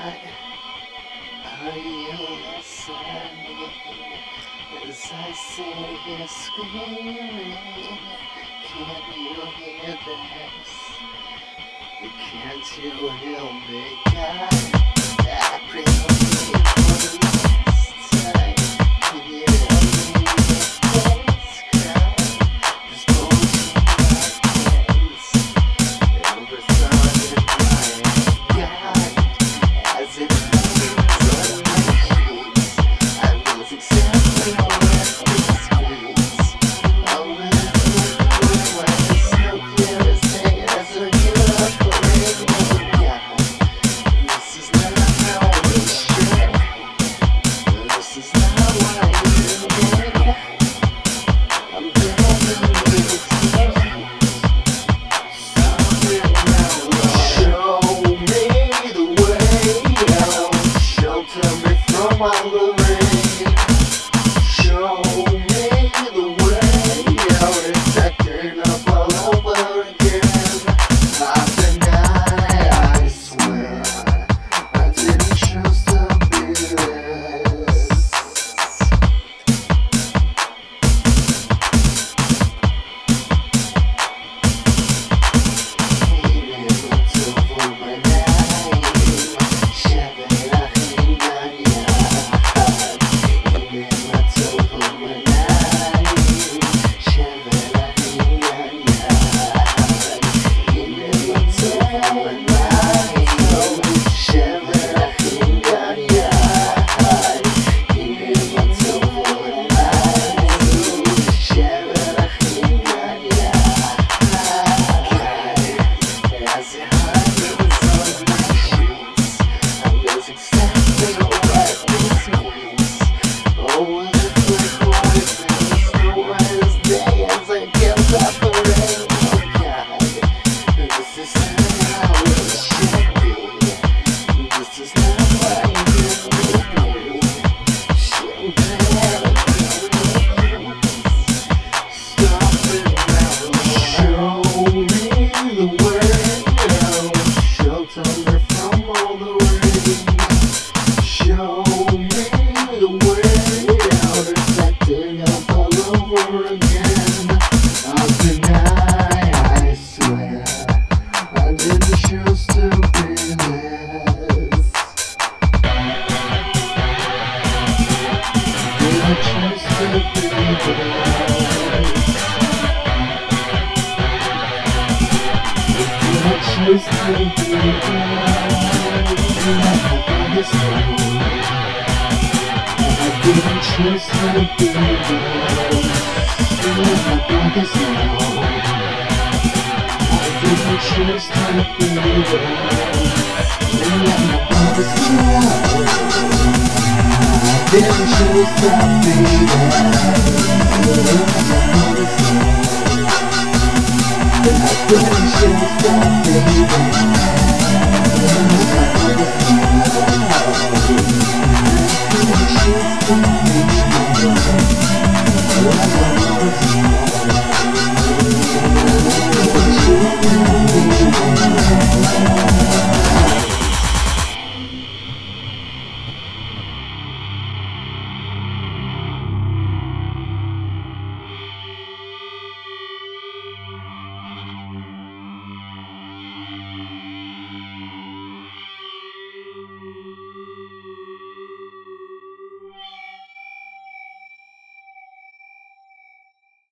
Are you listening as I sit here screaming? Can you hear this? Can't you hear me, God? I pray for the last time. Can you hear me? This cry, this bullshit happens. Every thought in my God, as it hangs on my sheets, I lose exactly what this means. I will when it's no clear as day as I get up for it. God, this is not how we should. This is not what I needed. I'm begging you to show me the way out. Shelter me from all the rain. Show me the way out. It's acting up all over again. I've denied, I swear, I didn't choose to be this. I